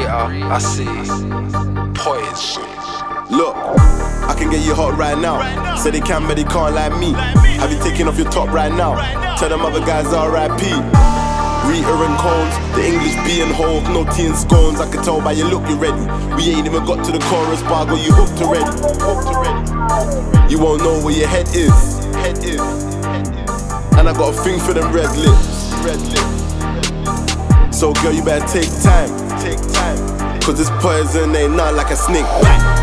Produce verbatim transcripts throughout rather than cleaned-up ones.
Rita, I see. Poise. Look, I can get you hot right now. Say they can, but they can't like me. Have you taken off your top right now? Tell them other guys R I P. Rita and Cones, the English being holes, no tea and scones. I can tell by your look you're ready. We ain't even got to the chorus, but I got you hooked already. You won't know where your head is. Head is. And I got a thing for them red lips. Red lips. So girl, you better take time. Take time. Cause this poison ain't not like a snake bite.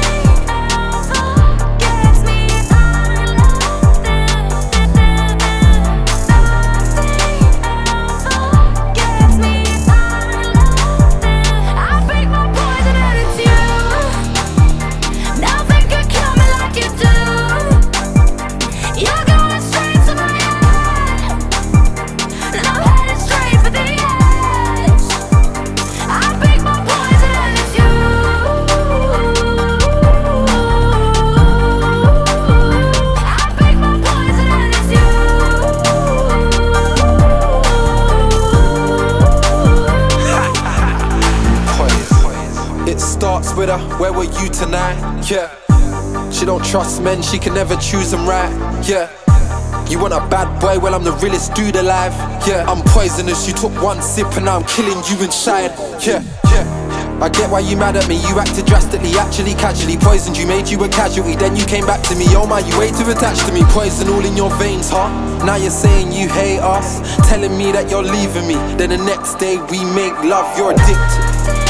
Starts with her, where were you tonight? Yeah. She don't trust men, she can never choose them right. Yeah. You want a bad boy? Well, I'm the realest dude alive. Yeah. I'm poisonous, you took one sip and now I'm killing you inside. Yeah. Yeah. I get why you mad at me, you acted drastically, actually casually poisoned you, made you a casualty, then you came back to me. Oh my, you way too attached to me, poison all in your veins, huh? Now you're saying you hate us, telling me that you're leaving me, then the next day we make love, you're addicted.